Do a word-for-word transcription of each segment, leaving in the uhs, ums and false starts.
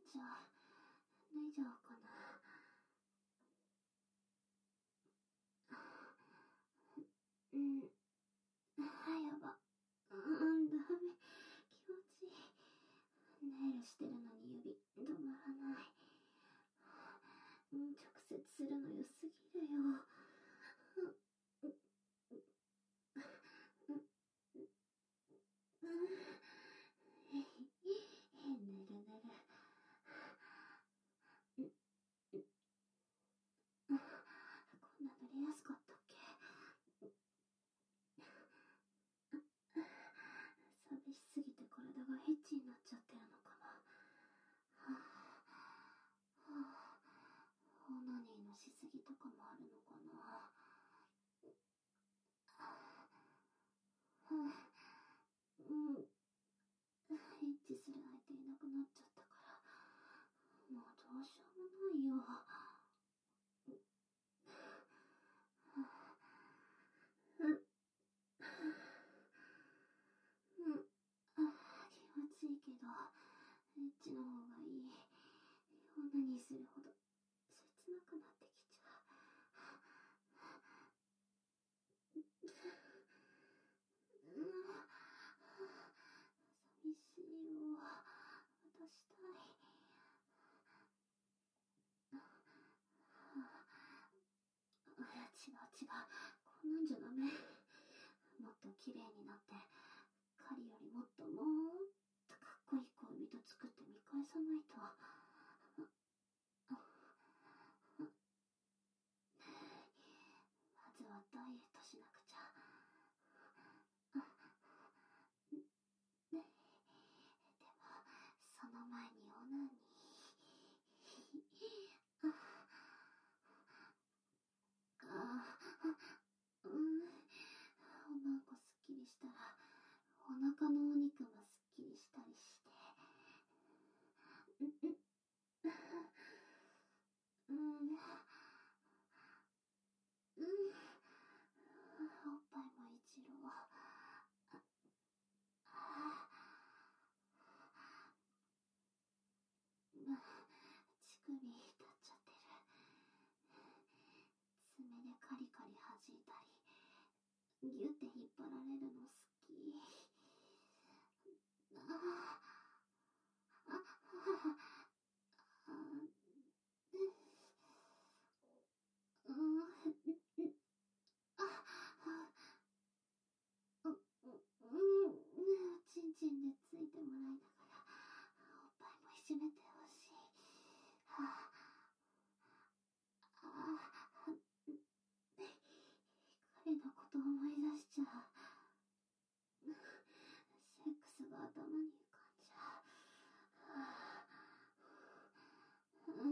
じゃあ脱いじゃおうかな。うん、あ、やば。うん、ダメ。気持ちいい。ネイルしてるのに指止まらない。うん、直接するの良すぎるよ。ぬるぬる。こんな塗りやすかったっけ。寂しすぎて体がエッチになっちゃってるのかな。はぁ、はぁ、オナニーのしすぎとかもあるのかな。うん、エッチする相手いなくなっちゃったから、もうどうしようもないよ。うん、うん、気持ちいいけど、エッチの方がいい。オナニーするほど切なくなってきちゃう。うん、寂しいよ。渡したい。いや、違う違う。こんなんじゃダメ。もっと綺麗になって、狩りよりもっともっとかっこいい恋人作って見返さないと。まずはダイエットしなくちゃ。でも、その前にオナニー。ああ、うん。おまんこすっきりしたら、お腹のお肉もすっきりしたりして。うん、うん、うん、おっぱいも一郎。乳首立っちゃってる。爪でカリカリ弾いたり、ギュって引っ張られるの好き。ああ、あ、あ、あ、うん、あ、うん、うん、ちんちんでついてもらいながら、おっぱいもいじめてほしい。はあ、あ、彼のこと思い出しちゃう。セックスが頭に浮かんじゃう。はあ、うん、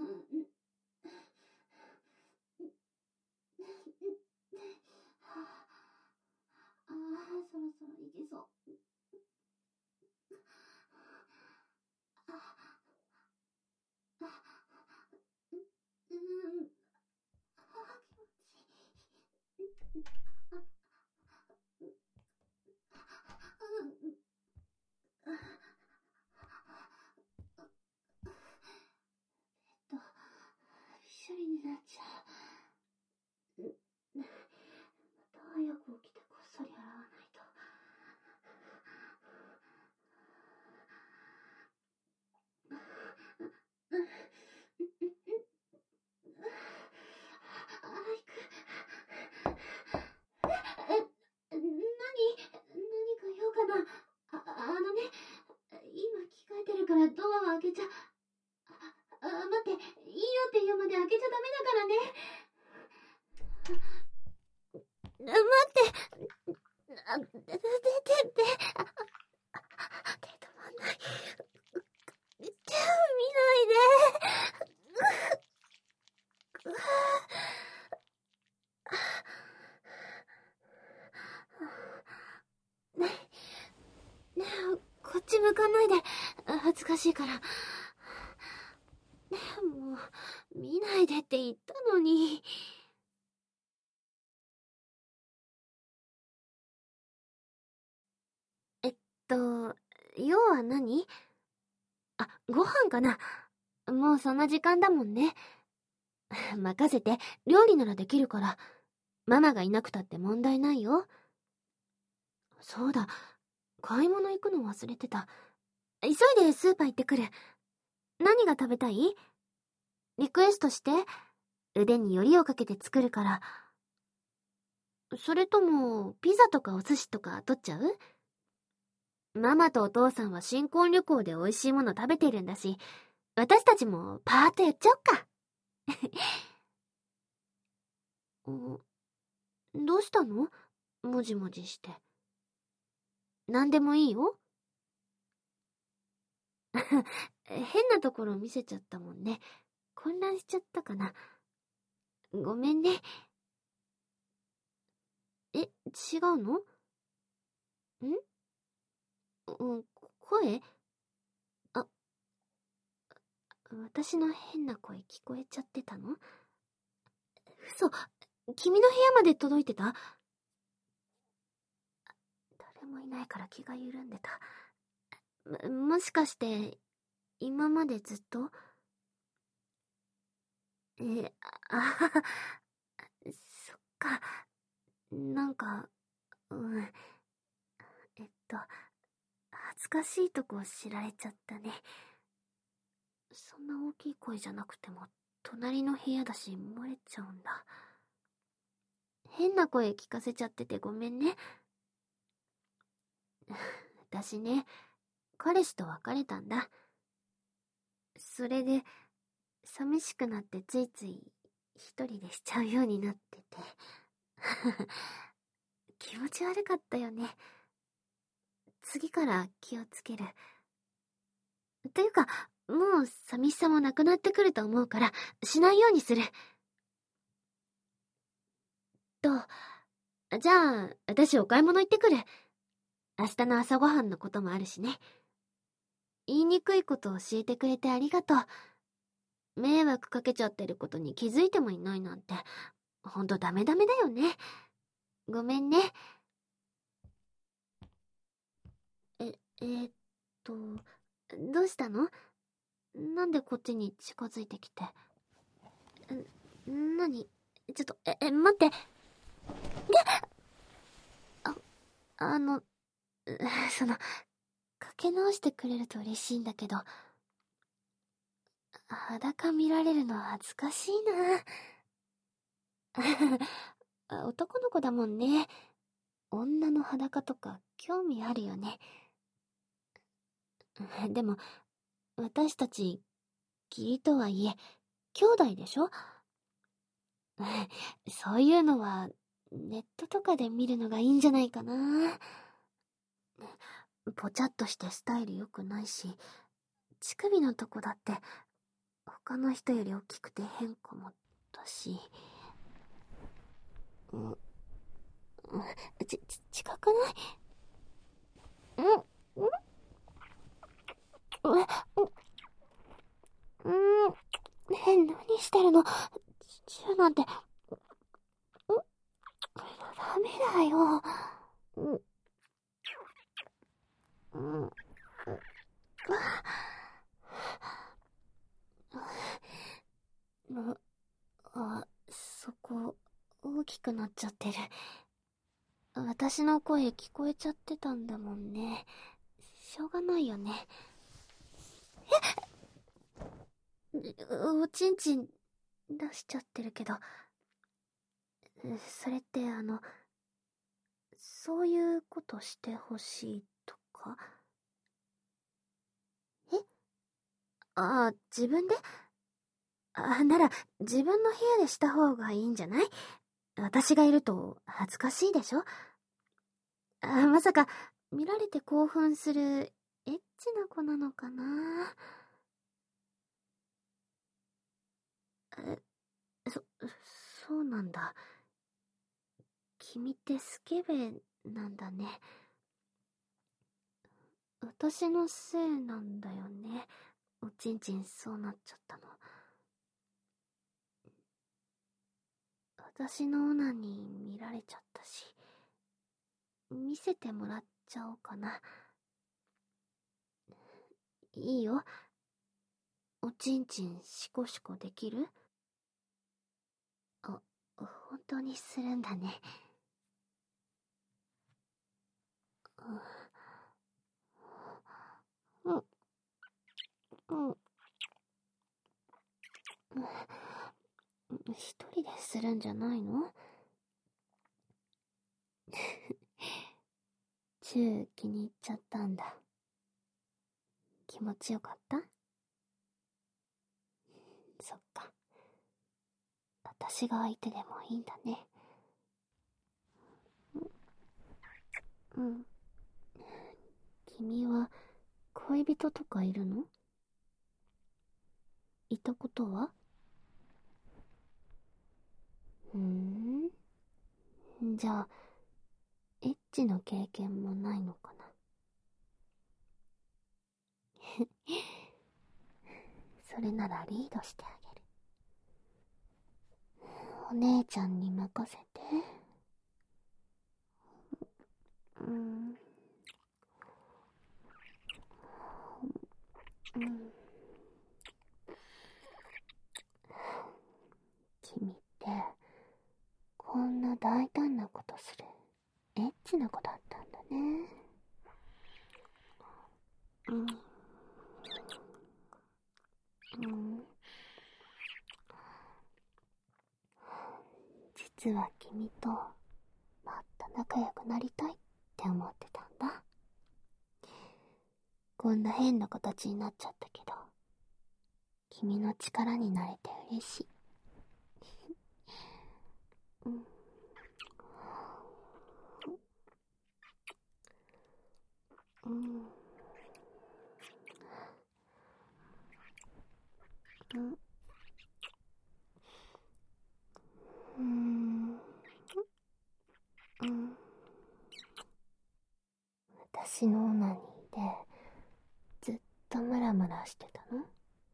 はあ、ああ、そろそろいけそう。あ、あ、うん、あ、気持ちいい。あ、うん、えっと、びっしょりになっちゃう。また早く起きてこっそり洗わないと。あ、行く。え、なに、何か用かな。あ、あのね、今着替えてるからドアを開けちゃ、あ、あ、待って、いいよって言うまで開けちゃダメだからね。待って、あ、出てって、あ、手止まんない。見ないで。ね、ね、こっち向かないで。恥ずかしいから。ね、もう、見ないでって言ったのに。えっと、要は何？あ、ご飯かな？ もうそんな時間だもんね。任せて、料理ならできるから。ママがいなくたって問題ないよ。そうだ、買い物行くの忘れてた。急いでスーパー行ってくる。何が食べたい？リクエストして。腕によりをかけて作るから。それとも、ピザとかお寿司とか取っちゃう？ママとお父さんは新婚旅行で美味しいもの食べてるんだし、私たちもパーッとやっちゃおっか。どうしたの？もじもじして。何でもいいよ。変なところ見せちゃったもんね。混乱しちゃったかな。ごめんね。え、違うの？ん？うん、声？あ、私の変な声聞こえちゃってたの？嘘、君の部屋まで届いてた？誰もいないから気が緩んでた。も、もしかして、今までずっと？え、あ、そっか。なんか、うん。えっと、恥ずかしいとこ知られちゃったね。そんな大きい声じゃなくても、隣の部屋だし漏れちゃうんだ。変な声聞かせちゃっててごめんね。私ね、彼氏と別れたんだ。それで、寂しくなってついつい一人でしちゃうようになってて。気持ち悪かったよね。次から気をつける。というか、もう寂しさもなくなってくると思うから、しないようにする。と、じゃあ、私お買い物行ってくる。明日の朝ごはんのこともあるしね。言いにくいことを教えてくれてありがとう。迷惑かけちゃってることに気づいてもいないなんて、ほんとダメダメだよね。ごめんね。え、えーっと、どうしたの？なんでこっちに近づいてきて。ん、なに？ちょっと、え、え、待って。あ、あの、その、かけ直してくれると嬉しいんだけど、裸見られるの恥ずかしいな。男の子だもんね。女の裸とか興味あるよね。でも、私たち、義理とはいえ、兄弟でしょ？そういうのは、ネットとかで見るのがいいんじゃないかな。ぽちゃっとしてスタイル良くないし、乳首のとこだって、他の人より大きくて変かもだし。うん、ち、ち、近くない？うん、うん、うん、え、何してるの？チューなんて、うん、ダメだよ。うん、うん、あ、あ、そこ、大きくなっちゃってる。私の声聞こえちゃってたんだもんね。しょうがないよね。え、おちんちん出しちゃってるけど、それってあの、そういうことしてほしいとか？え？ああ、自分で？あ、なら、自分の部屋でした方がいいんじゃない？私がいると恥ずかしいでしょ？あ、まさか、見られて興奮する、エッチな子なのかな？え、そ、そうなんだ。君ってスケベなんだね。私のせいなんだよね。おちんちんそうなっちゃったの。私のオナに見られちゃったし。見せてもらっちゃおうかな。いいよ。 おちんちんシコシコできる？あ、本当にするんだね。うん。うん。うん。一人でするんじゃないの？チュー気に入っちゃったんだ。気持ちよかった？そっか。私が相手でもいいんだね。うん。君は恋人とかいるの？いたことは？うーん。じゃあ、エッチの経験もないのかな？それならリードしてあげる。お姉ちゃんに任せて。うん。うん。君って、こんな大胆なことする、エッチな子だったんだね。うん。うん。実は君と、もっと仲良くなりたいって思ってたんだ。こんな変な形になっちゃったけど、君の力になれて嬉しい。うん。うん。うん。うん。うん。私のオナニーでずっとムラムラしてたの？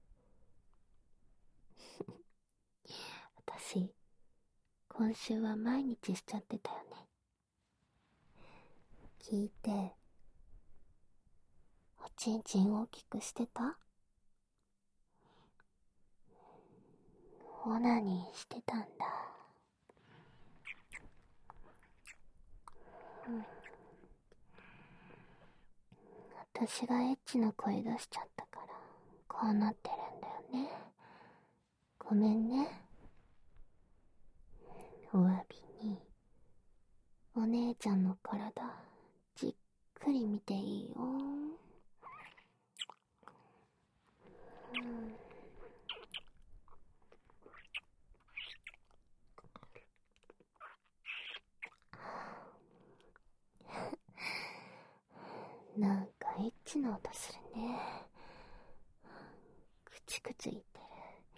私、今週は毎日しちゃってたよね。聞いて、おちんちん大きくしてた？オナニーしてたんだ。うん。私がエッチな声出しちゃったから、こうなってるんだよね。ごめんね。お詫びに、お姉ちゃんの体、じっくり見ていいよ。うん。なんかエッチな音するね。くちくち言ってる。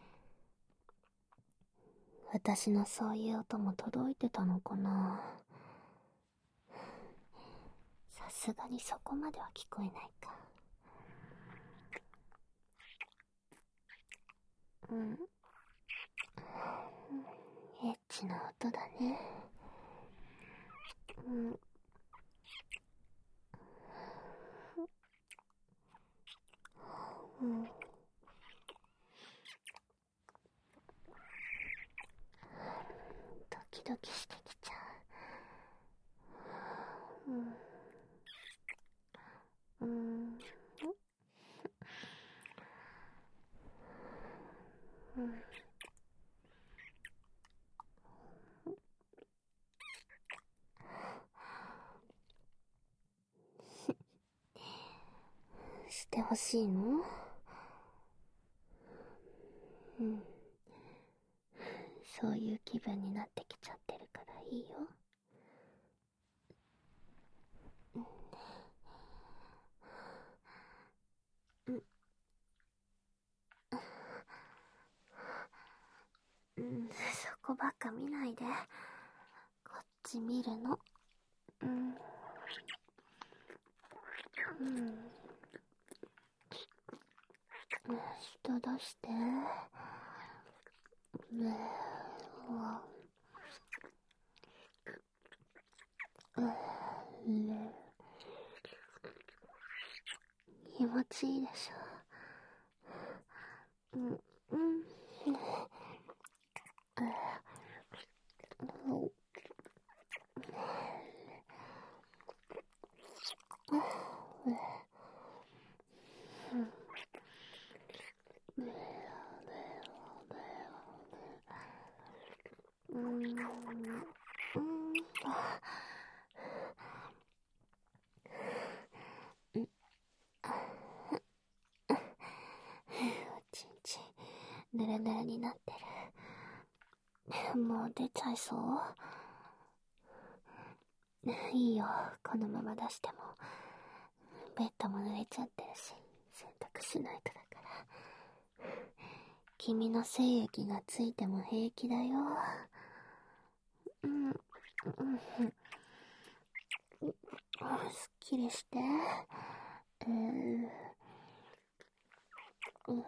私のそういう音も届いてたのかな。さすがにそこまでは聞こえないか。うん。エッチな音だね。うん。うん。ドキドキしてきちゃう。うん。うん。うん。してほしいの？うん。そういう気分になってきちゃってるからいいよ。うん。うん。そこばっか見ないで。こっち見るの。うん。うん。舌出して。ねえ。うわ。ねえ。気持ちいいでしょ。 うん、うん。うん、うん、ちんちん、ぬるぬるになってる。もう出ちゃいそう？いいよ、このまま出しても。ベッドも濡れちゃってるし、洗濯しないとだから。君の精液がついても平気だよ。うん、うん、すっきりして。えー、うん、うん、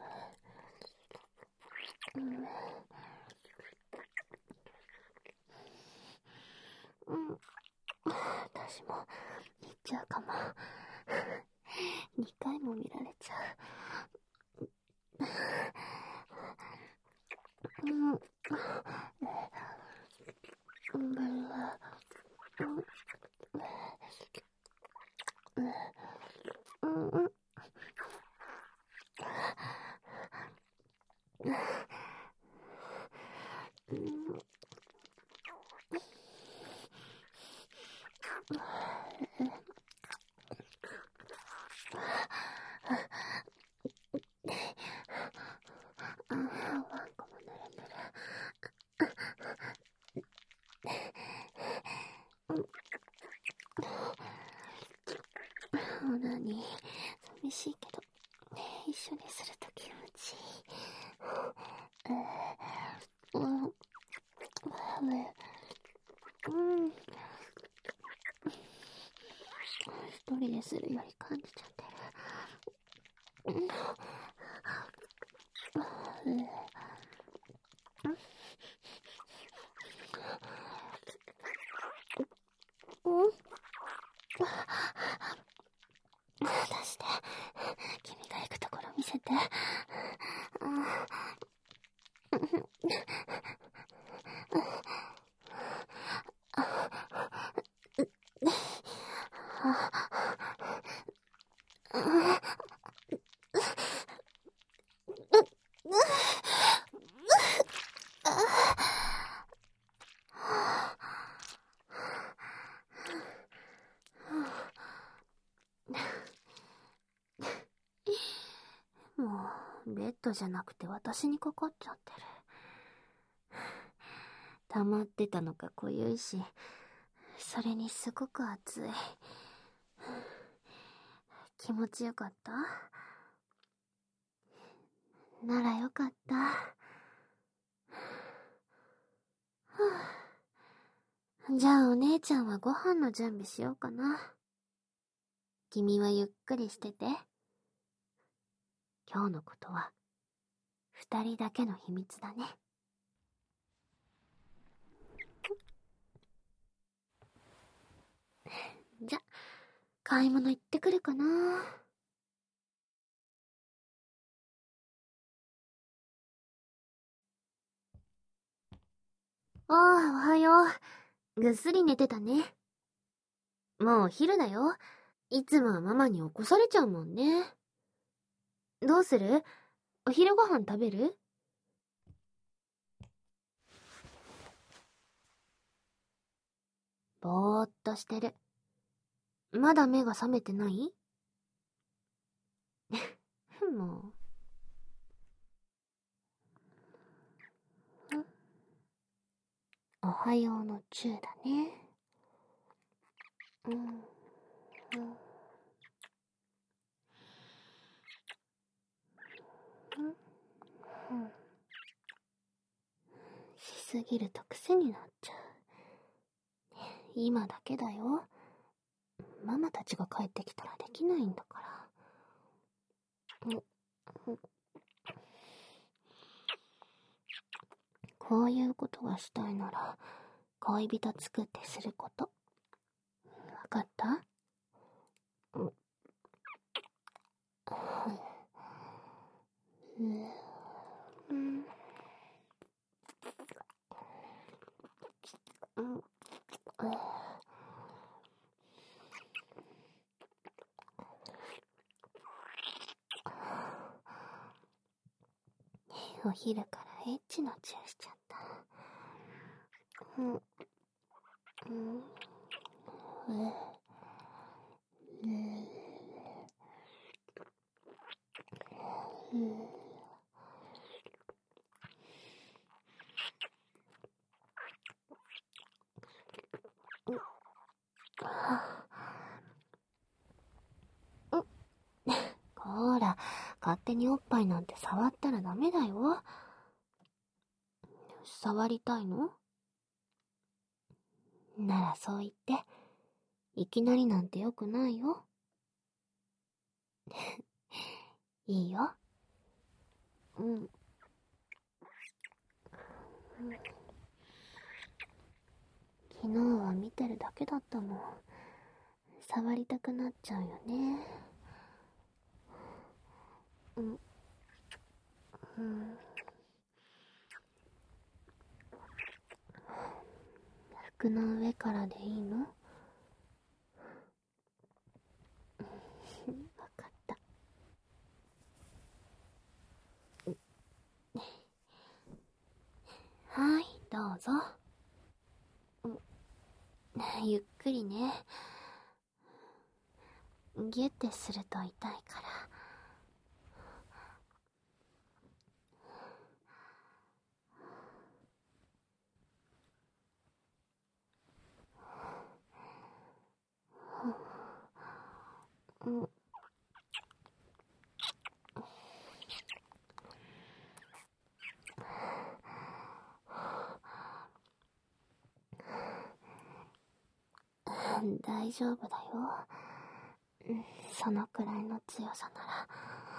うん、私も行っちゃうかも。にかいも見られちゃう。うん、うん、うん、うん、うん、あー、ワンコもぬるぬる。オナニー、寂しいけど、一緒にすると気持ちいい。うん、うん、一人でするより感じちゃってる。うん、うん、出して。君が行くところ見せて。もう、ベッドじゃなくて私にかかっちゃってる。溜まってたのか濃ゆいし、それにすごく熱い。気持ちよかった？ならよかった。じゃあお姉ちゃんはご飯の準備しようかな。君はゆっくりしてて。今日のことは二人だけの秘密だね。じゃ、買い物行ってくるかな。ああ、おはよう。ぐっすり寝てたね。もうお昼だよ。いつもはママに起こされちゃうもんね。どうする？お昼ご飯食べる？ぼーっとしてる。まだ目が覚めてない？もう。おはようのチューだね。うん。うん。うん。しすぎると癖になっちゃう。今だけだよ。ママたちが帰ってきたらできないんだから。うん。うん、こういうことがしたいなら、恋人作ってすること。わかった？うん。うん。 お昼からエッチのチューしちゃった。うん。うん。うん。うん。うん。ほーら、勝手におっぱいなんて触ったらダメだよ。触りたいの？ならそう言って。いきなりなんてよくないよ。いいよ。うん。うん。昨日は見てるだけだったもん。触りたくなっちゃうよね。うん。うん。服の上からでいいの？わかった。はい、どうぞ。ゆっくりね。ギュッてすると痛いから。うん。大丈夫だよ。そのくらいの強さなら。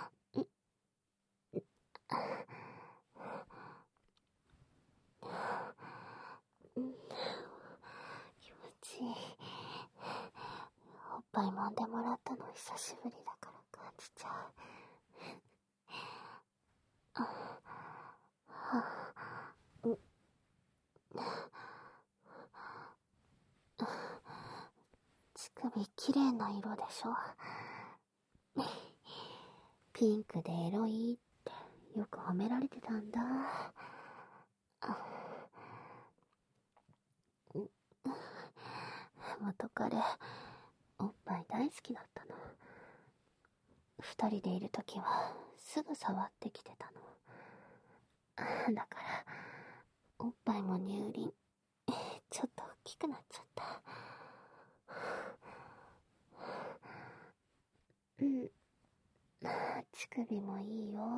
気持ちいい。おっぱい揉んでもらったの久しぶりだから感じちゃう。乳首きれいな色でしょ。ピンクでエロいってよく褒められてたんだ。元彼、おっぱい大好きだったの。二人でいるときはすぐ触ってきてたの。だからおっぱいも乳輪ちょっと大きくなっちゃった。うん。乳首もいいよ。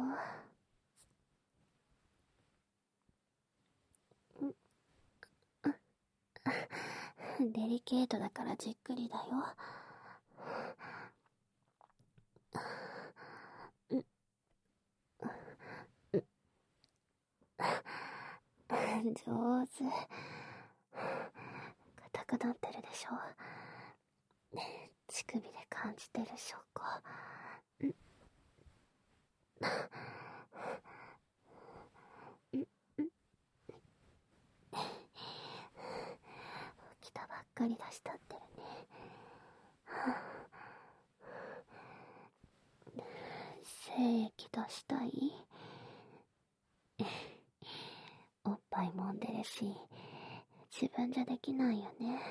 デリケートだからじっくりだよ。うん。上手。硬くなってるでしょ。乳首で感じてる証拠。うん。起きたばっかりだし立ってるね。精液出したい？おっぱい揉んでるし自分じゃできないよね。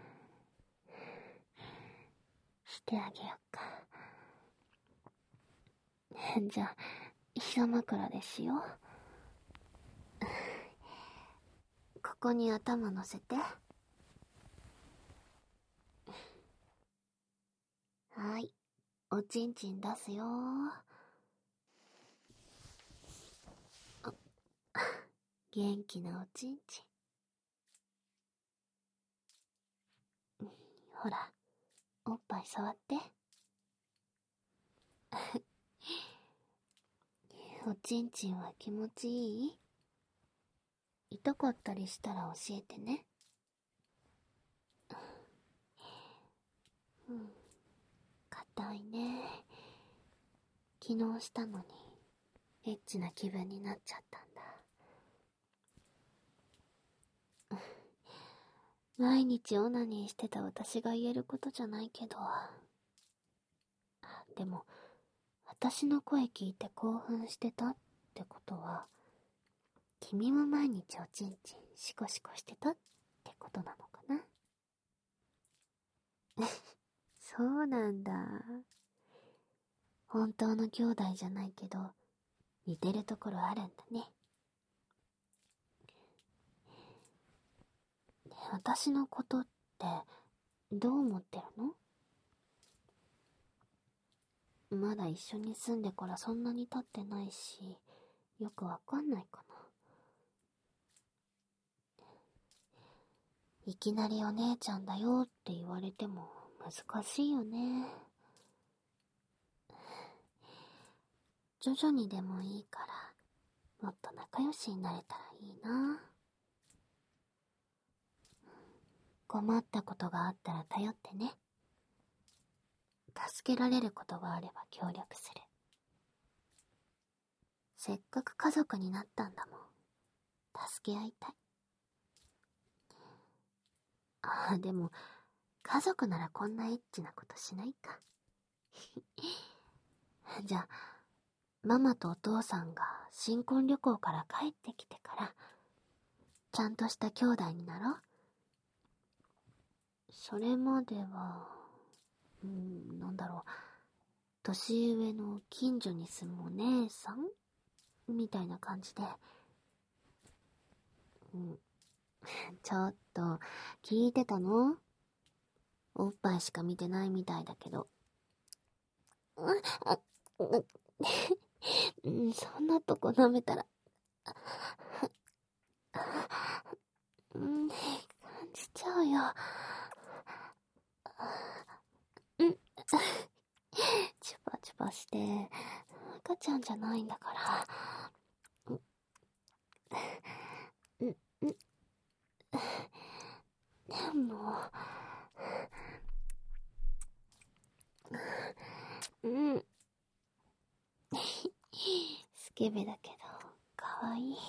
してあげよっか。じゃあ膝枕でしよう。ここに頭乗せて。はい、おちんちん出すよ。元気なおちんちん。ほら、おっぱい触って。おちんちんは気持ちいい？痛かったりしたら教えてね。うん、硬いね。昨日したのにエッチな気分になっちゃったんだ。毎日オナニーしてた私が言えることじゃないけど、でも私の声聞いて興奮してたってことは君も毎日おちんちんシコシコしてたってことなのかな。そうなんだ。本当の兄弟じゃないけど、似てるところあるんだね。私のことってどう思ってるの？まだ一緒に住んでからそんなに経ってないし、よくわかんないかな。いきなりお姉ちゃんだよって言われても難しいよね。徐々にでもいいから、もっと仲良しになれたらいいな。困ったことがあったら頼ってね。助けられることがあれば協力する。せっかく家族になったんだもん。助け合いたい。ああ、でも、家族ならこんなエッチなことしないか。じゃあ、ママとお父さんが新婚旅行から帰ってきてから、ちゃんとした兄弟になろう。それまでは、うーん、なんだろう、年上の近所に住むお姉さんみたいな感じで。うん、ちょっと、聞いてたの？おっぱいしか見てないみたいだけど。うん、そんなとこ舐めたら、うん、感じちゃうよ。うん、チュパチュパして、赤ちゃんじゃないんだから。うん、うん、でも、うん。スケベだけど、かわいい。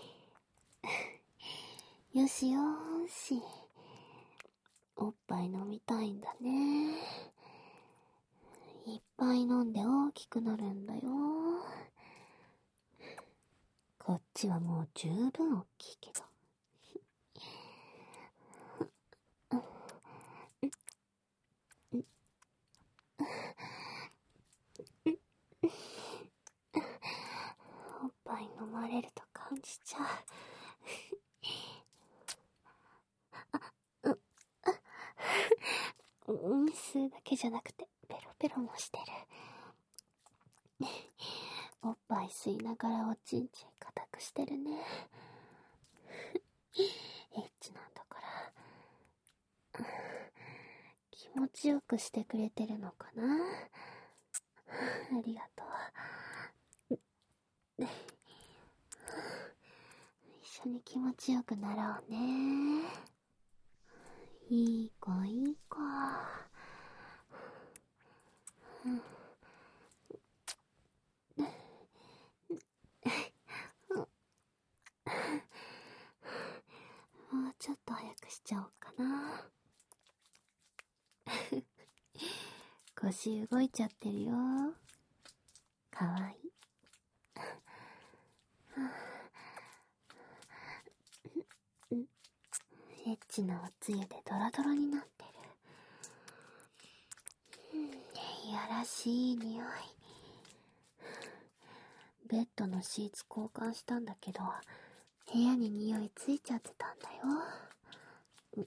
よしよーし。おっぱい飲みたいんだね。いっぱい飲んで大きくなるんだよ。こっちはもう十分大きいけど。おっぱい飲まれると感じちゃう。う、うん、吸うだけじゃなくてペロペロもしてる。おっぱい吸いながらおちんちん固くしてるね。エッチなんだから。気持ちよくしてくれてるのかな。ありがとう。一緒に気持ちよくなろうね。いい子いい子。もうちょっと早くしちゃおうかな。腰動いちゃってるよ。かわいい。エッチなおつゆでドロドロになってる。いやらしい匂い。ベッドのシーツ交換したんだけど、部屋に匂いついちゃってたんだよ。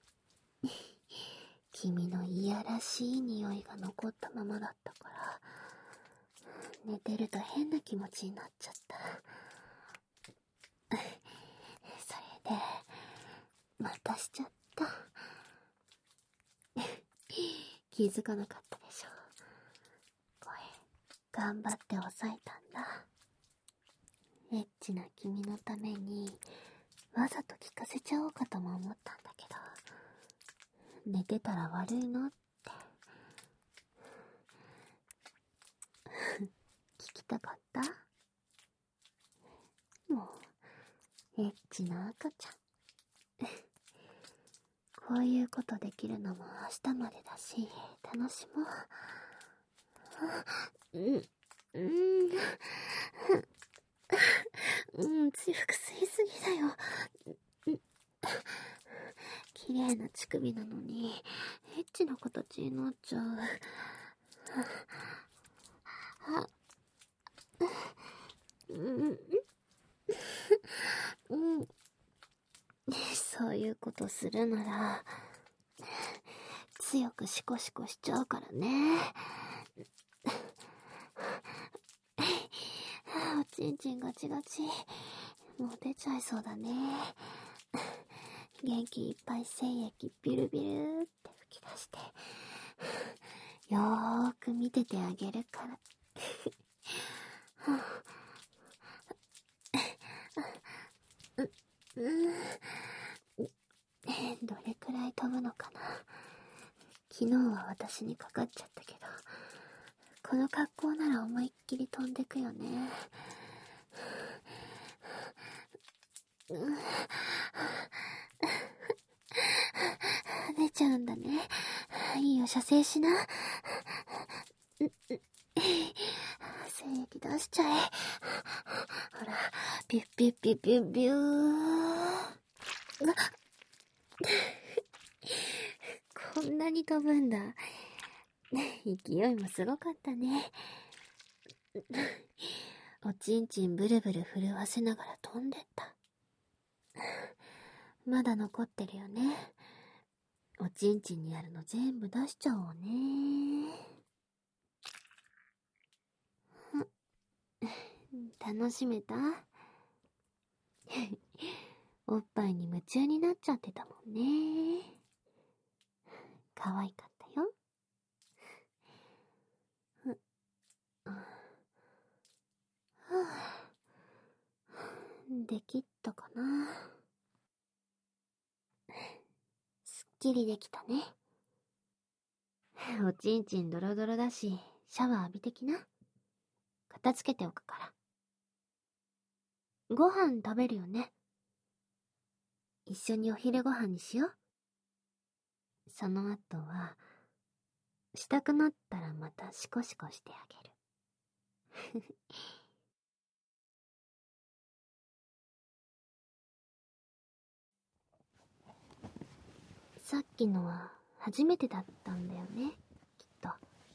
君のいやらしい匂いが残ったままだったから、寝てると変な気持ちになっちゃった。それで、またしちゃった。気づかなかったでしょ。これ、頑張って抑えたんだ。エッチな君のために、わざと聞かせちゃおうかとも思ったんだけど、寝てたら悪いのって。聞きたかった？もう、エッチな赤ちゃん。こういうことできるのも明日までだし、楽しもう。うん、うん、うん、強く吸首なのに、エッチな形になっちゃう。あ、うん、うん。そういうことするなら、強くシコシコしちゃうからね。おちんちんガチガチ。もう出ちゃいそうだね。元気いっぱい精液ビルビルって吹き出して、よーく見ててあげるから。う、うん、どれくらい飛ぶのかな。昨日は私にかかっちゃったけど、この格好なら思いっきり飛んでくよね。うん、出ちゃうんだね。いいよ、射精しな。精液出しちゃえ。ほら、ピュッピュッピュッピュッピュー。こんなに飛ぶんだ。勢いもすごかったね。おちんちんブルブル震わせながら飛んでった。まだ残ってるよね。おちんちんにあるの全部出しちゃおうね。楽しめた？おっぱいに夢中になっちゃってたもんね。可愛かったよ。できっとかな。すっきりできたね。おちんちんドロドロだし、シャワー浴びてきな。片付けておくから。ご飯食べるよね。一緒にお昼ご飯にしよう。その後は、したくなったらまたシコシコしてあげる。さっきのは初めてだったんだよね、きっと。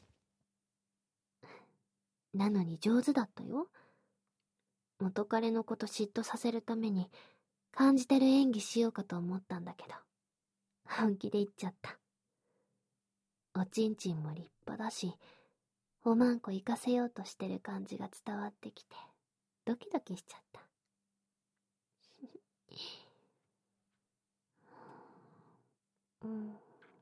なのに上手だったよ。元彼のこと嫉妬させるために感じてる演技しようかと思ったんだけど、本気で言っちゃった。おちんちんも立派だし、おまんこ行かせようとしてる感じが伝わってきて、ドキドキしちゃった。うん。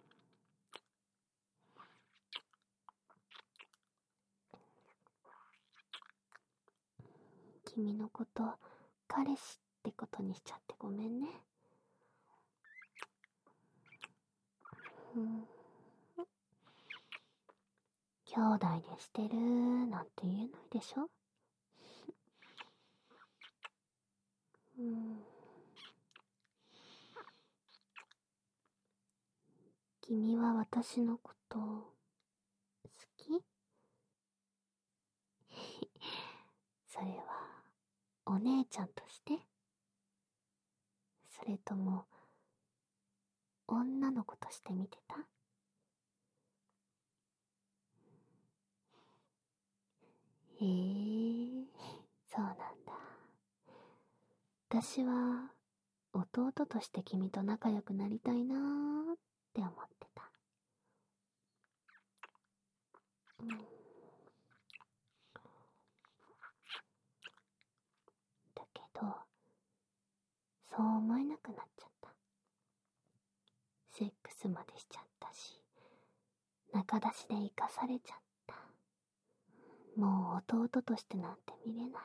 君のこと、彼氏ってことにしちゃってごめんね。うん。兄弟でしてるなんて言えないでしょ。うん。君は私のこと好き？それはお姉ちゃんとして？それとも女の子として見てた？へえ、そうなんだ。私は弟として君と仲良くなりたいなーって思ってた。うん、だけど、そう思えなくなっちゃった。セックスまでしちゃったし、仲出しで生かされちゃった。もう弟としてなんて見れない。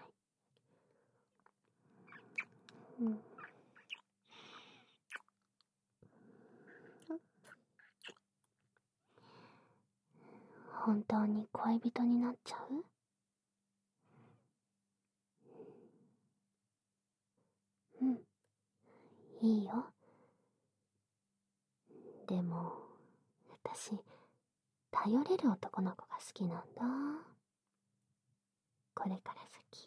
うん。本当に恋人になっちゃう？うん、いいよ。でも、私、頼れる男の子が好きなんだ。これから先、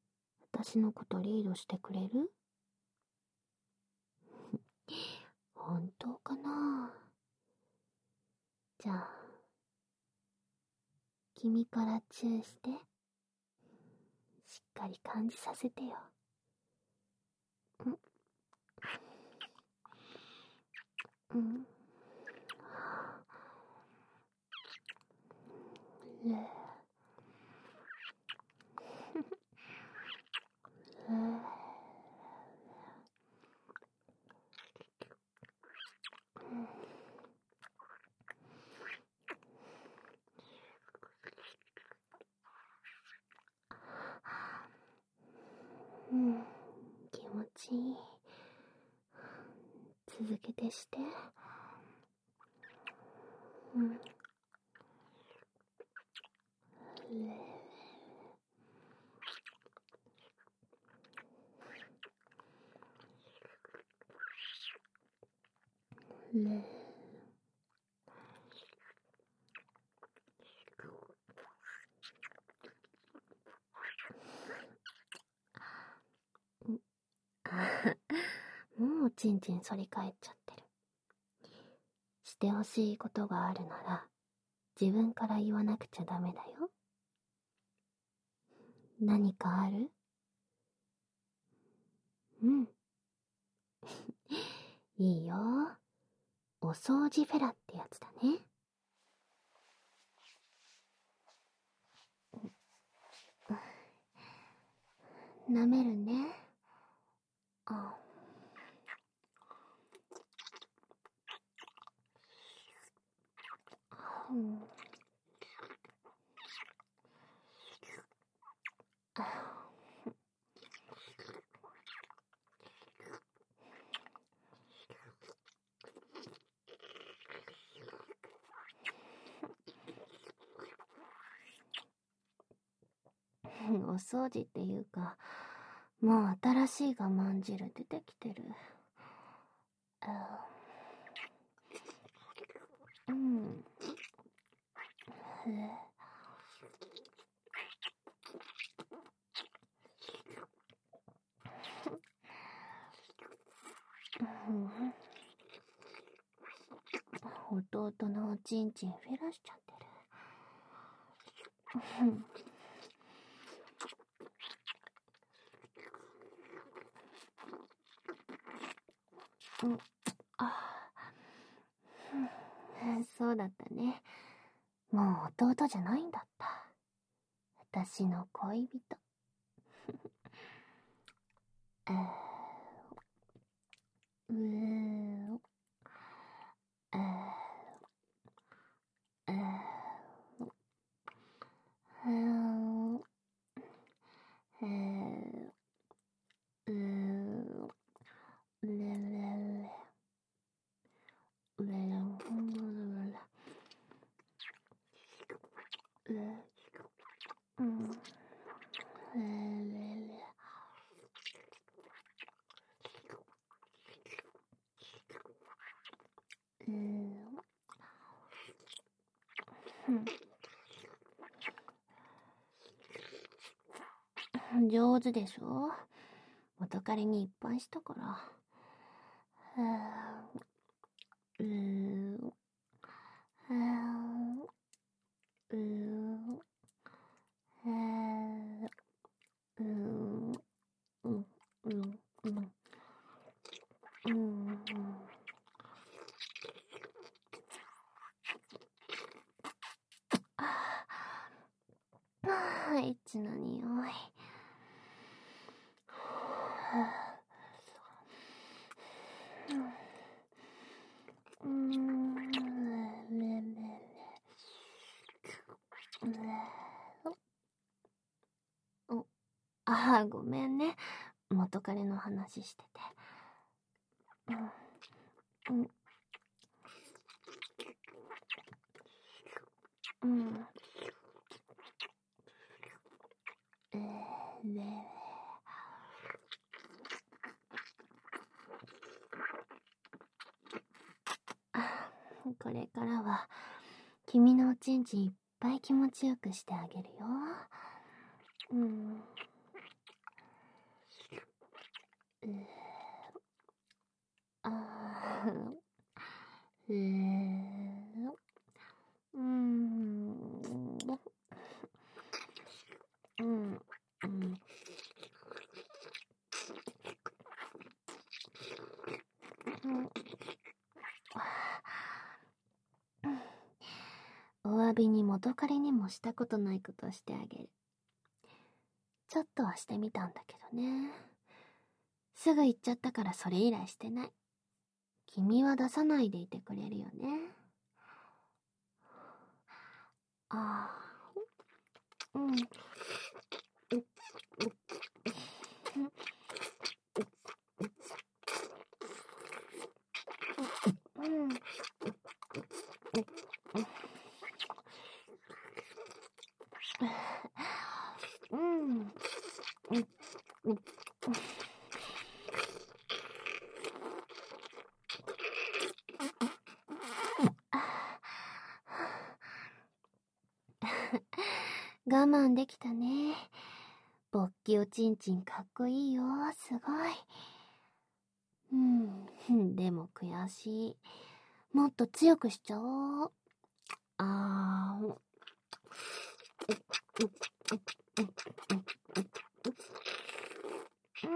私のことリードしてくれる？ 本当かな。じゃあ、君からチューして、しっかり感じさせてよ。んうん。れうん、気持ちいい。続けてして。うん。れもうちんちん反り返っちゃってる。してほしいことがあるなら自分から言わなくちゃダメだよ。何かある？うん。いいよ。お掃除フェラってやつだね。舐めるね。あ。うん。お掃除っていうか、もう新しい我慢汁出てきてる。あ。うん。弟のおちんちんフェラしちゃってる。うん、あ、そうだったね。もう弟じゃないんだった。私の恋人。あーうーあーあーあーあーうーれれれれれれうんれれれうん、上手でしょ。元彼にいっぱいしたから。はーうーはーうーはーうーうんうんうんうんああ、エッチな匂い。うん、れれれお、ああ、ごめんね。元彼の話してて。うん、うん、うん。えー、れあ、これからは君のおちんちんいっぱい気持ちよくしてあげるよ。うん。うああ。 へえ。うーん。うん。うん。お詫びに元彼にもしたことないことをしてあげる。ちょっとはしてみたんだけどね。すぐ言っちゃったからそれ以来してない。君は出さないでいてくれるよね。ああ。うん。うん。うん。我慢できたね。勃起おちんちんかっこいいよ。すごい。うん。でも悔しい。もっと強くしちゃおう。あー。うん。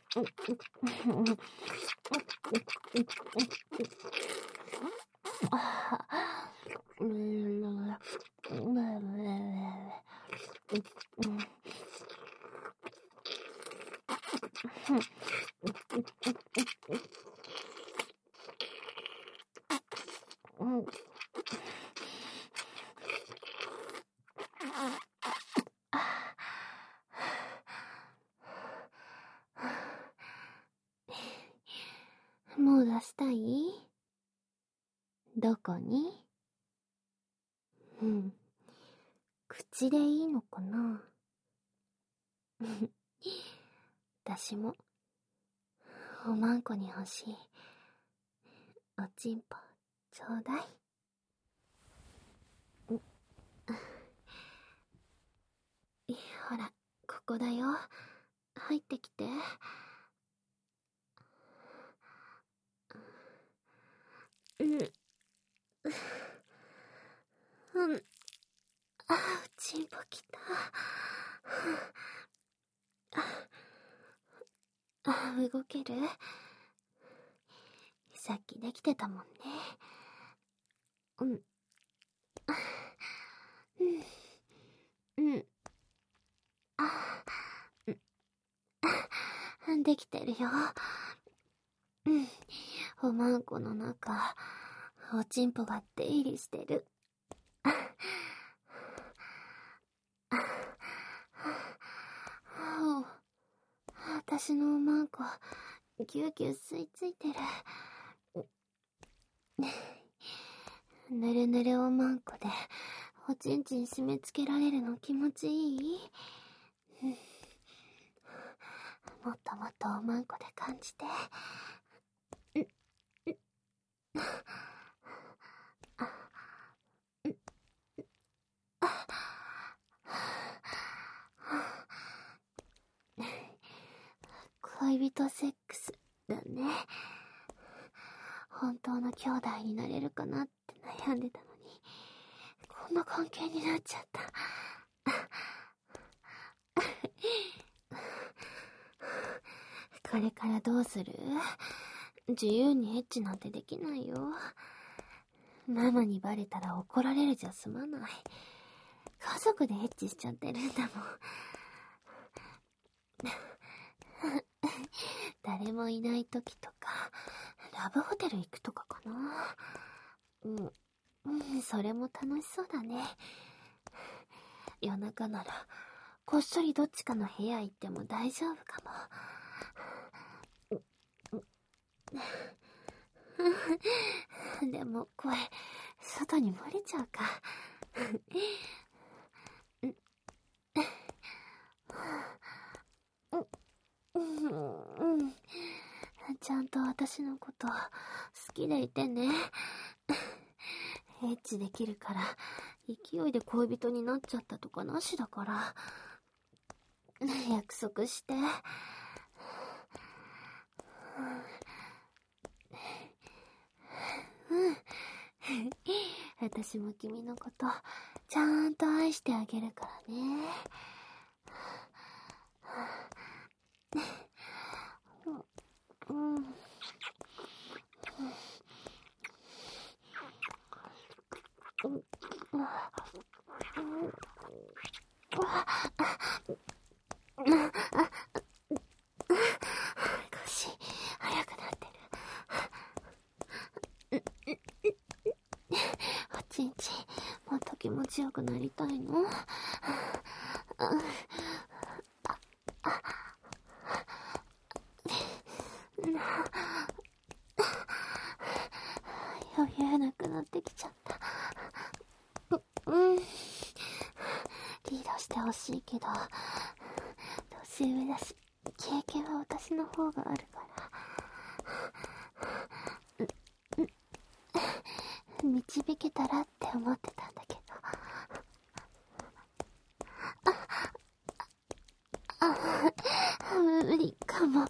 もう出したい？どこに？うん。口でいいのかな？私も、おまんこに欲しい。おちんぽ、ちょうだい。ほら、ここだよ。入ってきて。うん。うん。あ、おちんぽきた。あ、動ける？さっきできてたもんね。うん。うん。うん。あ、うん。できてるよ。うん。おまんこの中、おちんぽが出入りしてる。私のおまんこ、ぎゅうぎゅう吸い付いてる。ぬるぬるおまんこで、おちんちん締め付けられるの気持ちいい？もっともっとおまんこで感じて。恋人セックスだね。本当の兄弟になれるかなって悩んでたのに、こんな関係になっちゃった。これからどうする？自由にエッチなんてできないよ。ママにバレたら怒られるじゃ済まない。家族でエッチしちゃってるんだもん。誰もいない時とか、ラブホテル行くとかかな。うん、うん、それも楽しそうだね。夜中なら、こっそりどっちかの部屋行っても大丈夫かも。でも声、外に漏れちゃうか。うん、ちゃんと私のこと好きでいてね。エッチできるから勢いで恋人になっちゃったとかなしだから、約束して。うん。私も君のこと、ちゃんと愛してあげるからね。うん。うん。腰、速くなってる。おちんちん、もっと気持ちよくなりたいの？余裕なくなってきちゃった。う、うん。リードしてほしいけど、年上だし、経験は私の方があるから。導けたらって思ってたんだけど。あ、あ、無理かも。あ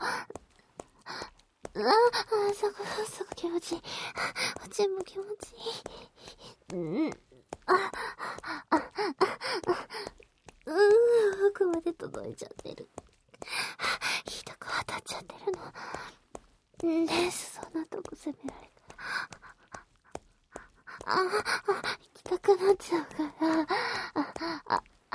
あ、そこ、そこ気持ちいい。おちんも気持ちいい。うん。あ、あ、あ、うーん、奥まで届いちゃってる。いいとこ当たっちゃってるの。ね、そんなとこ攻められたら。あ、あ、行きたくなっちゃうから。あ、あ、あ、あ、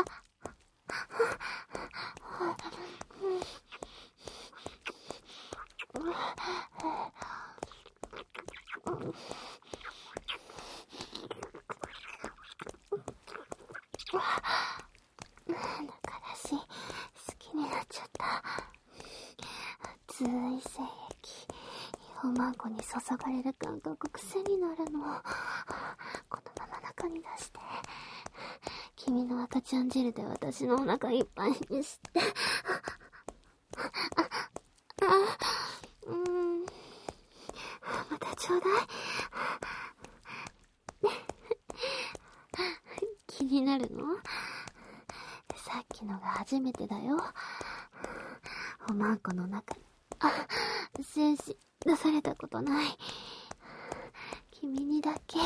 だからし、好きになっちゃった。熱い精液、おまんこに注がれる感覚癖になるの。このまま中に出して、君の赤ちゃん汁で私のお腹いっぱいにして。あ、うーん。またちょうだい。気になるの？さっきのが初めてだよ。おまんこの中に、あ、精子出されたことない。君にだけ。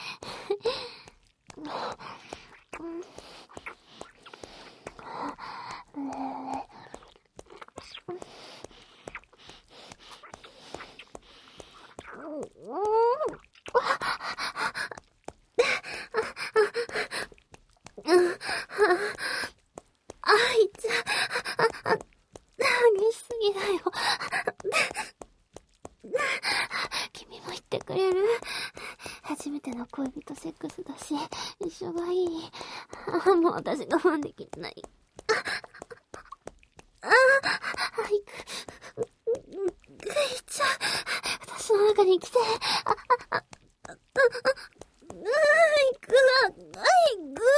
あ、いっちゃ、激しすぎだよ。君も言ってくれる？初めての恋人セックスだし、一緒がいい。あ、もう私我慢できない。ああ、いく。いっちゃ、私の中に来て。あ、あ、あ、あ、あ、いくわ、いく。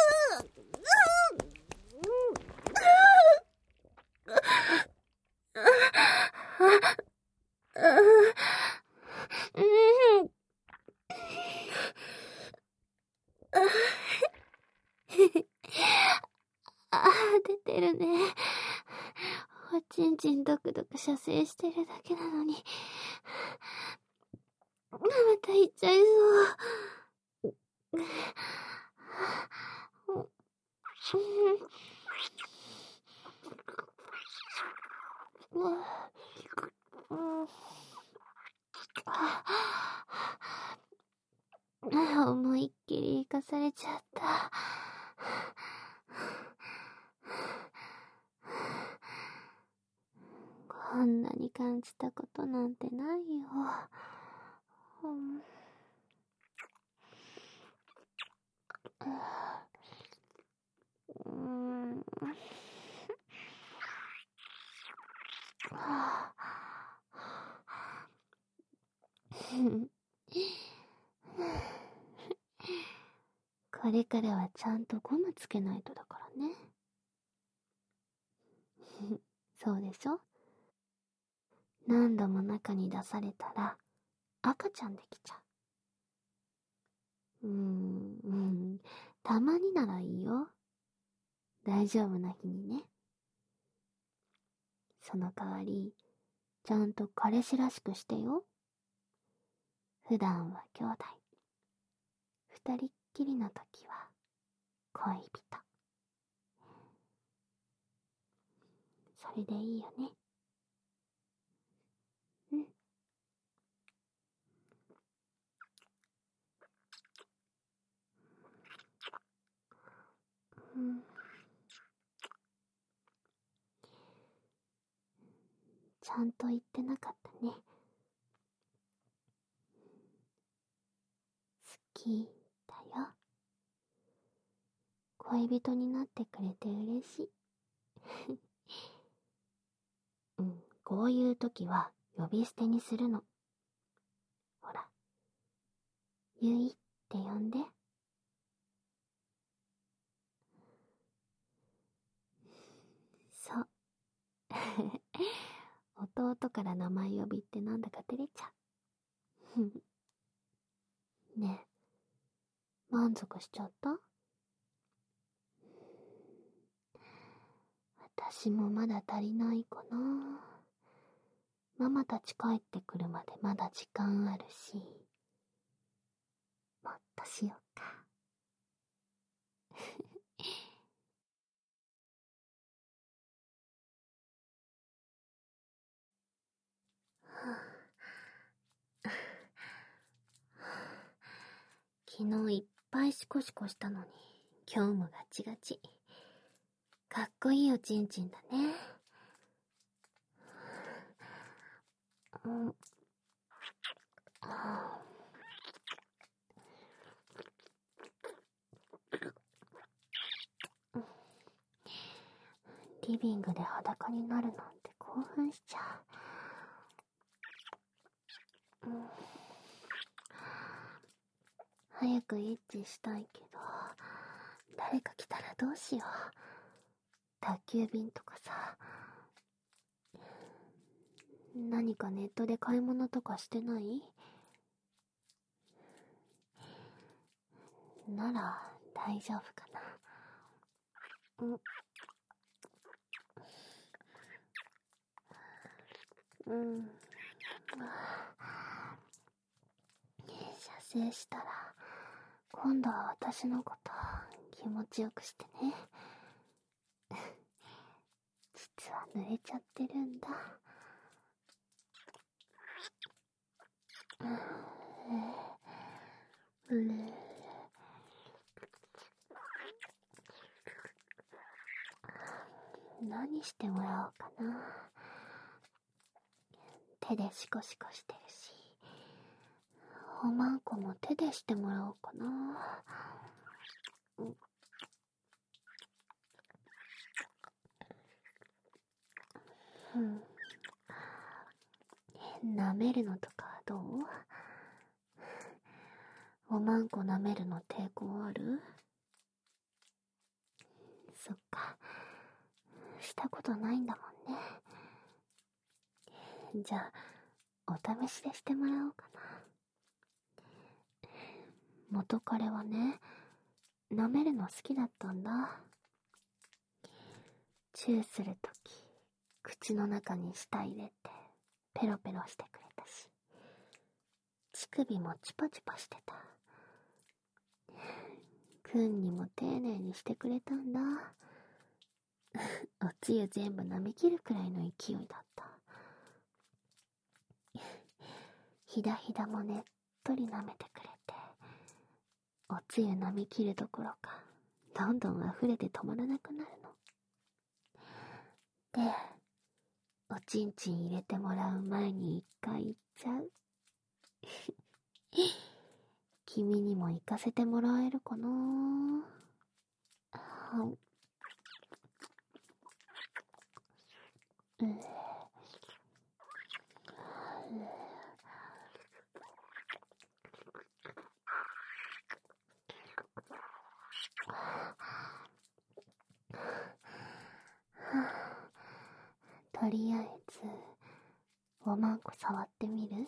ああ、出てるね。おちんちんドクドク射精してるだけなのに。また行っちゃいそう。思いっきり生かされちゃった。こんなに感じたことなんてないよ。うん、うーんはぁこれからはちゃんとゴムつけないとだからね。そうでしょ？何度も中に出されたら赤ちゃんできちゃう。うーん、うん、たまにならいいよ。大丈夫な日にね。その代わり、ちゃんと彼氏らしくしてよ。 普段は兄弟、二人っきりの時は恋人。それでいいよね。うん。うん。ちゃんと言ってなかったね。好きだよ。恋人になってくれて嬉しい。うん、こういう時は呼び捨てにするの。ほら、ゆいって呼んで。そう。弟から名前呼びってなんだか照れちゃう。ねえ、満足しちゃった？私もまだ足りないかな。ママたち帰ってくるまでまだ時間あるし、もっとしようか。昨日いっぱいシコシコしたのに、今日もガチガチ。かっこいいおちんちんだね。うん。リビングで裸になるなんて興奮しちゃう。うん、早くエッチしたいけど、誰か来たらどうしよう。宅急便とかさ。何かネットで買い物とかしてない？なら大丈夫かな。うん。うん。射精したら、今度は私のこと気持ちよくしてね。実は濡れちゃってるんだ。うん。何してもらおうかな。手でシコシコしてるし、おまんこも手でしてもらおうかな。うん。舐めるのとかどう？おまんこ舐めるの抵抗ある？そっか。したことないんだもんね。じゃあ、お試しでしてもらおうかな。元彼はね、舐めるの好きだったんだ。チューするとき、口の中に舌入れて、ペロペロしてくれたし、乳首もチュパチュパしてた。くんにも丁寧にしてくれたんだ。おつゆ全部舐めきるくらいの勢いだった。ひだひだもねっとり舐めてくれて、おつゆ舐めきるどころか、どんどん溢れて止まらなくなるの。で、おちんちん入れてもらう前に一回言っちゃう。君にも行かせてもらえるかな。はん。うん。とりあえず、おまんこ触ってみる？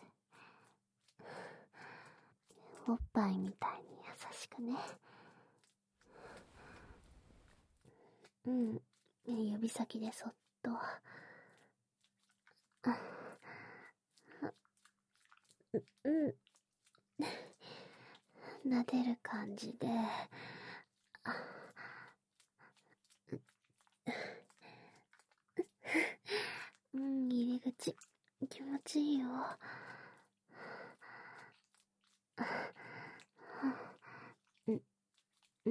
おっぱいみたいに優しくね。うん、指先でそっと。うん、 撫でる感じで、うん、入り口気持ちいいよ。うん、うん、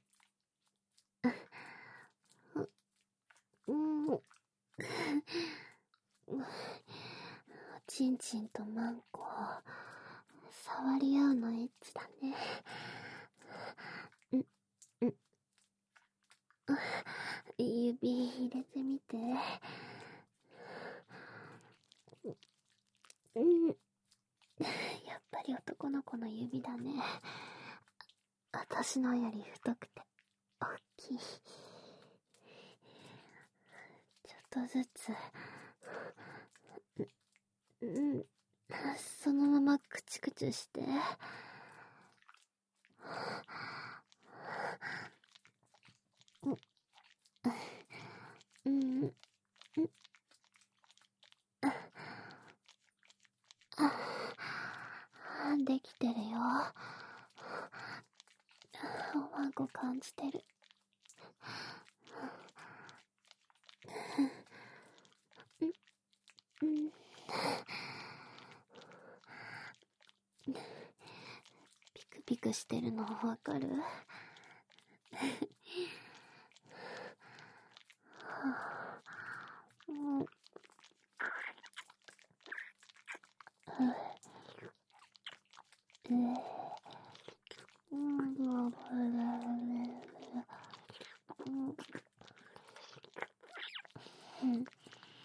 うん、うん。ちんちんとマンコ触り合うのエッチだね。うん、うん。指入れてみて。うん。やっぱり男の子の指だね。私のより太くて大きい。ちょっとずつ。うん。そのままクチクチして。うん。うん。できてるよ。おまんこ感じてる。うん。ピクピクしてるのわかる？うん。うん。うん。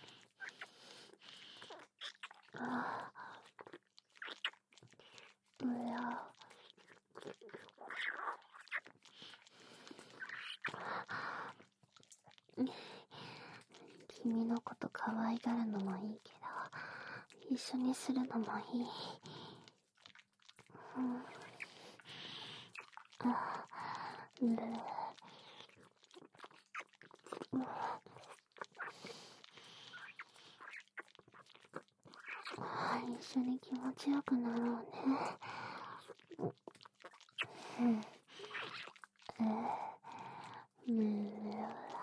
ああ。うや。君のこと可愛がるのもいいけど、一緒にするのもいい。うん。ああ。う一緒に気持ちよくなろうね。うん。えー、むー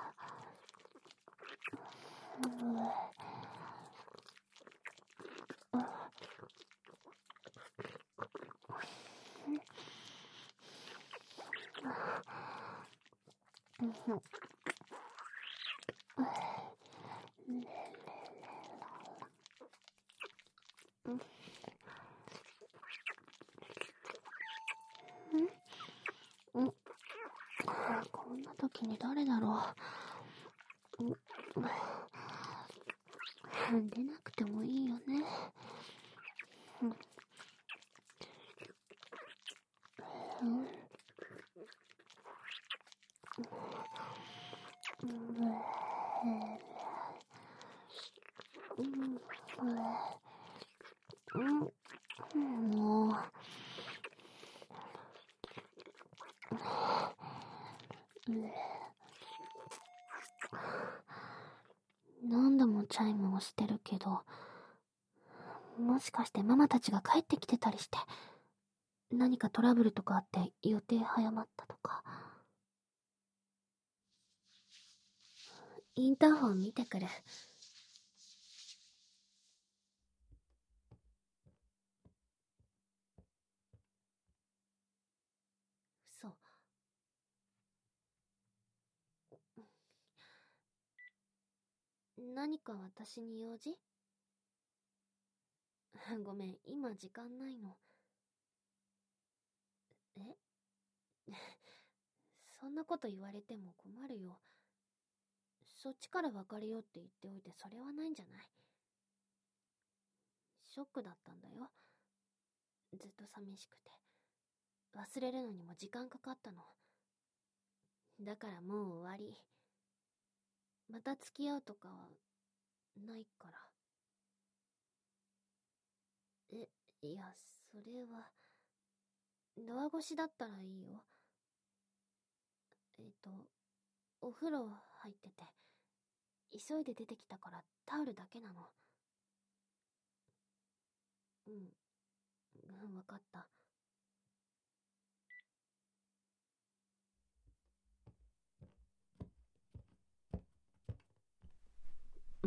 うん。こんな時に誰だろう。うん。出なくてもいいよね。うん。うん。うん。もう。何度もチャイムをしてるけど、もしかしてママたちが帰ってきてたりして、何かトラブルとかあって予定早まったとか。インターホン見てくる。そう。何か私に用事？ごめん、今時間ないの。えそんなこと言われても困るよ。そっちから別れようって言っておいてそれはないんじゃない？ショックだったんだよ。ずっと寂しくて。忘れるのにも時間かかったの。だからもう終わり。また付き合うとかはないから。え、いや、それは。ドア越しだったらいいよ。えっと、お風呂入ってて、急いで出てきたからタオルだけなの。うん、うん、わかった。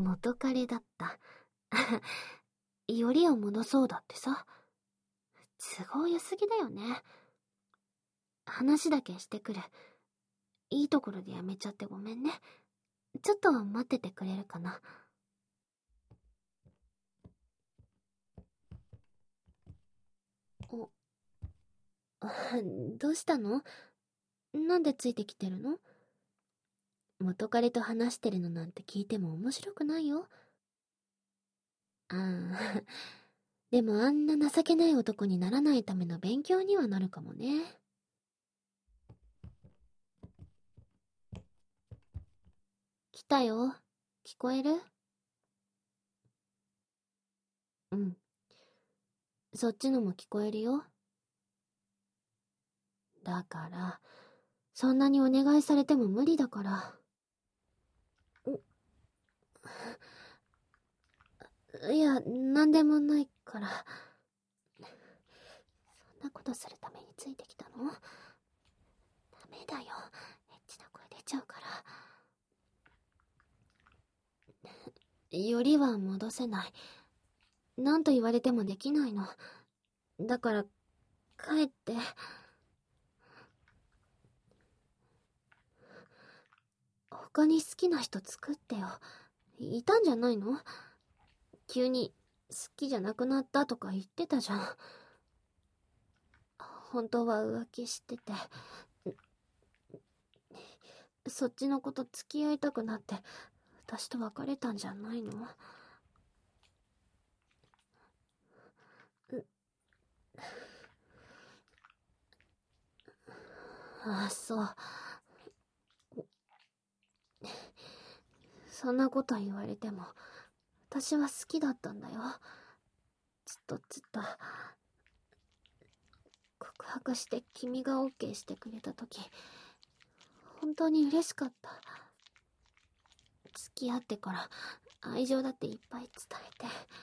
元彼だった。よりを戻そうだってさ。都合良すぎだよね。話だけしてくる。いいところでやめちゃってごめんね。ちょっと待っててくれるかな。お、どうしたの？なんでついてきてるの？元彼と話してるのなんて聞いても面白くないよ。ああ、でもあんな情けない男にならないための勉強にはなるかもね。来たよ。聞こえる？うん。そっちのも聞こえるよ。だから、そんなにお願いされても無理だから。いや、なんでもないから。そんなことするためについてきたの？ダメだよ。エッチな声出ちゃうから。よりは戻せない。なんと言われてもできないの。だから、帰って。他に好きな人作ってよ。いたんじゃないの？急に好きじゃなくなったとか言ってたじゃん。本当は浮気してて、そっちのこと付き合いたくなって私と別れたんじゃないの？ああ、そう。そんなこと言われても私は好きだったんだよ。ずっとずっと。告白して君が オーケー してくれた時、本当に嬉しかった。付き合ってから愛情だっていっぱい伝え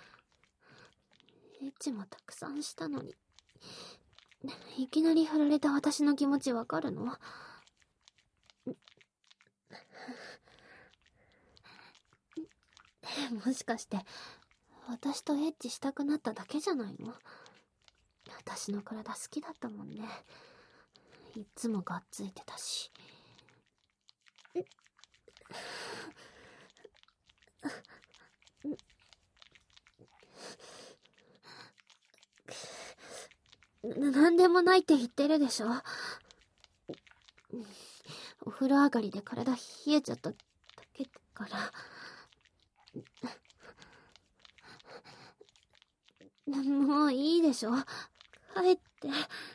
て、エッチもたくさんしたのに、いきなり振られた私の気持ちわかるの？もしかして私とエッチしたくなっただけじゃないの？私の体好きだったもんね。いっつもがっついてたし。な、なんでもないって言ってるでしょ。お風呂上がりで体冷えちゃっただけだから。もういいでしょ。帰って。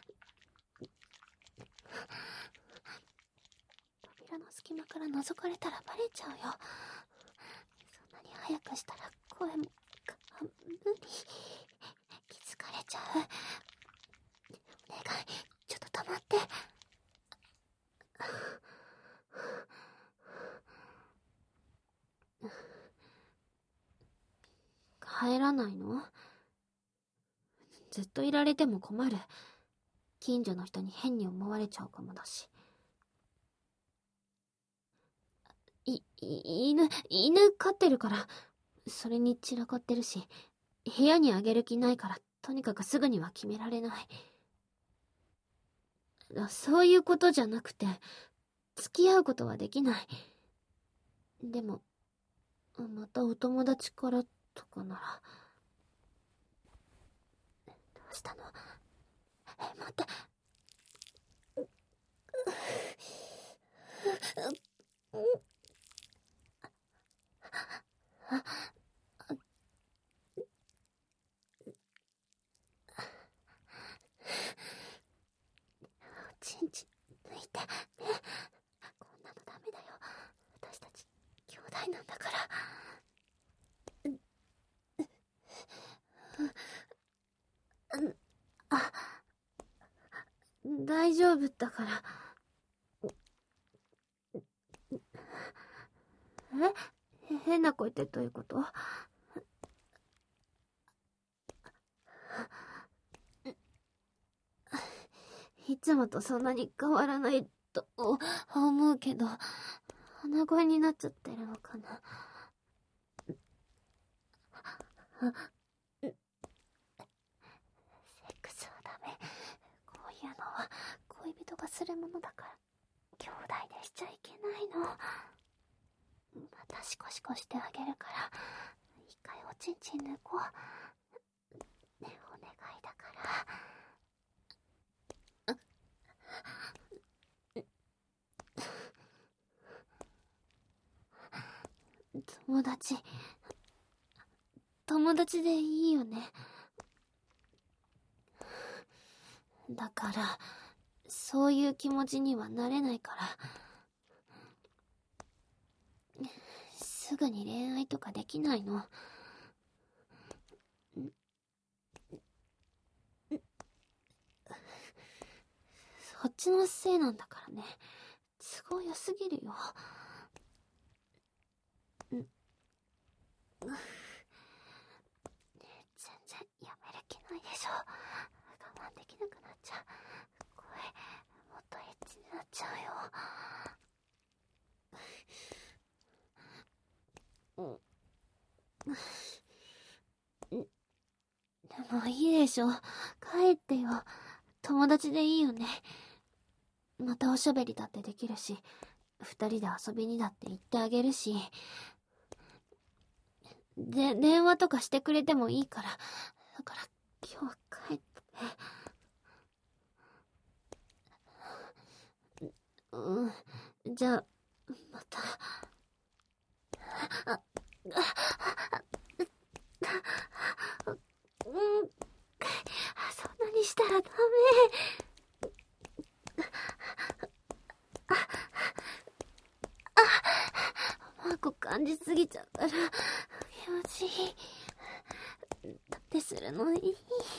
扉の隙間から覗かれたらバレちゃうよ。そんなに早くしたら声も無理。気づかれちゃう。お願い、ちょっと止まって。帰らないの？ずっといられても困る。近所の人に変に思われちゃうかもだし。い、い犬、犬飼ってるから、それに散らかってるし、部屋にあげる気ないから、とにかくすぐには決められない。そういうことじゃなくて、付き合うことはできない。でも、またお友達からとかなら。どうしたの？え、待って。チンチン抜いてね。こんなのダメだよ。私たち兄弟なんだから。あ、大丈夫だから。え？変な声ってどういうこと？いつもとそんなに変わらないと思うけど、鼻声になっちゃってるのかな。 セックスはダメ。こういうのは恋人がするものだから、兄弟でしちゃいけないの。またシコシコしてあげるから、一回おちんちん抜こう。ね、お願いだから。友達、友達でいいよね。だから、そういう気持ちにはなれないから、すぐに恋愛とかできないの。そっちのせいなんだからね。都合良すぎるよ。ん全然やめる気ないでしょ。我慢できなくなっちゃう。声もっとエッチになっちゃうよ。でもいいでしょ。帰ってよ。友達でいいよね。またおしゃべりだってできるし、二人で遊びにだって行ってあげるし。で、電話とかしてくれてもいいから。だから今日は帰って。うん。じゃあ、また。あ、あ、うん。そんなにしたらダメ。あ、あ、マコ感じすぎちゃったら気持ちいい。だってするのいい。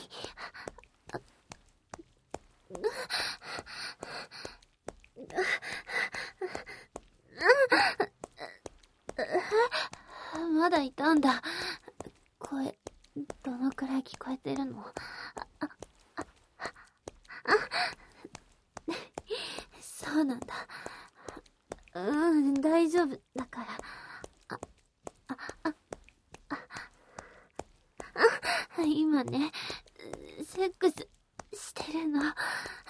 まだいたんだ。声、どのくらい聞こえてるの？あ、あ、あ、あ、そうなんだ。うん、大丈夫だから。あ、あ、あ、あ、あ、今ね、セックスしてるの。あ、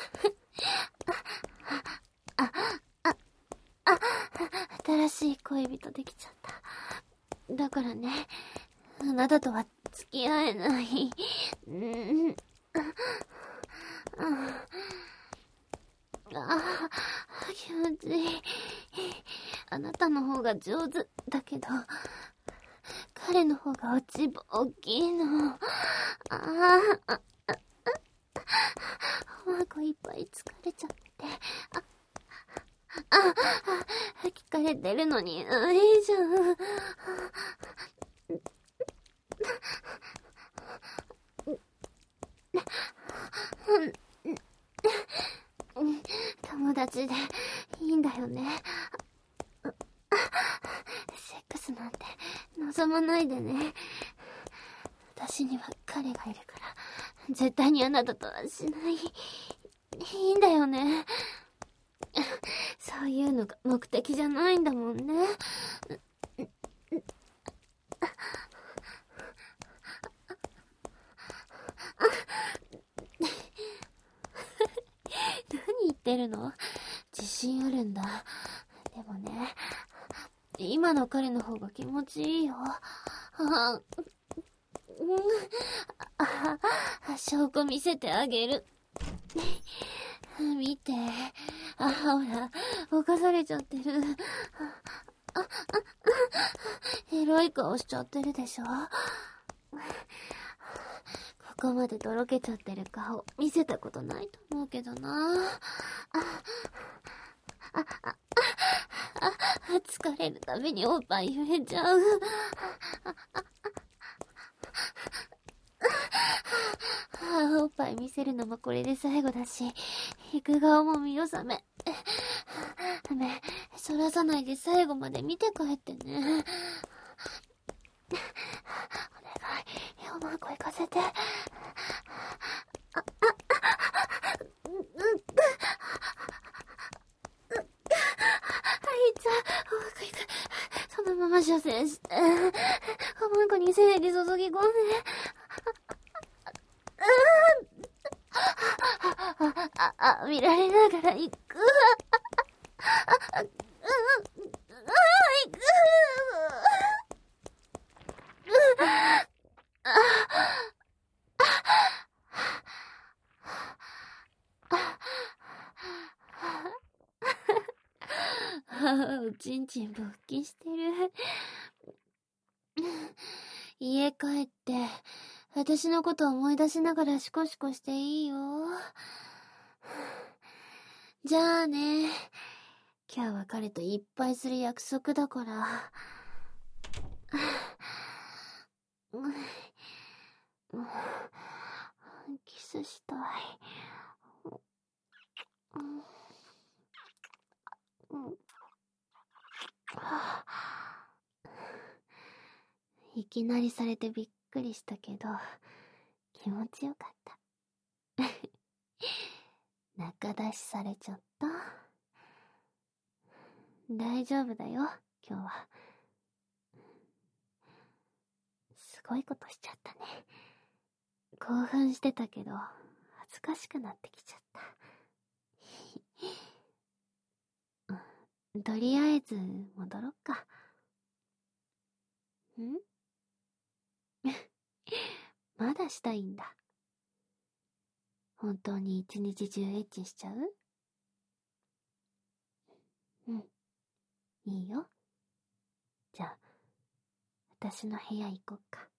あ、あ、あ、新しい恋人できちゃった。だからね、あなたとは付き合えない。うん。ああ、気持ちいい。あなたの方が上手だけど、彼の方が落ち葉大きいの。ああ、あ、あ、おまこいっぱい疲れちゃって。あ、あ、あ、聞かれてるのに、あ、いいじゃん。友達でいいんだよね。セックスなんて望まないでね。私には彼がいるから、絶対にあなたとはしない。いいんだよね。そういうのが目的じゃないんだもんね。何言ってるの？自信あるんだ。でもね、今の彼の方が気持ちいいよ。あ、うん、あ、証拠見せてあげる。見て。あ、ほら、犯されちゃってる。あ、あ、エロい顔しちゃってるでしょ。ここまでとろけちゃってる顔見せたことないと思うけどな。あ、あ、あ、あ、あ、疲れるたびにおっぱい揺れちゃう。あ、あ、あ、おっぱい見せるのもこれで最後だし、行く顔も見納め。目、そらさないで最後まで見て帰ってね。お願い、おまんこ行かせて。あ、あ、あ、うん、うん、あいつ、おまんこ行く。止このまま射精して、おまんこに精液注ぎ込んで、あ、あ、見られながら行く。あ、うん、うん、行く。おちんちん勃起してる。家帰って、私のこと思い出しながらシコシコしていいよ。じゃあね。今日は彼といっぱいする約束だから。キスしたい。いきなりされてびっくりしたけど、気持ちよかった。仲出しされちゃった。大丈夫だよ、今日は。すごいことしちゃったね。興奮してたけど、恥ずかしくなってきちゃった。とりあえず、戻ろっか。んまだしたいんだ。本当に一日中エッチしちゃう？うん。いいよ。じゃあ、私の部屋行こっか。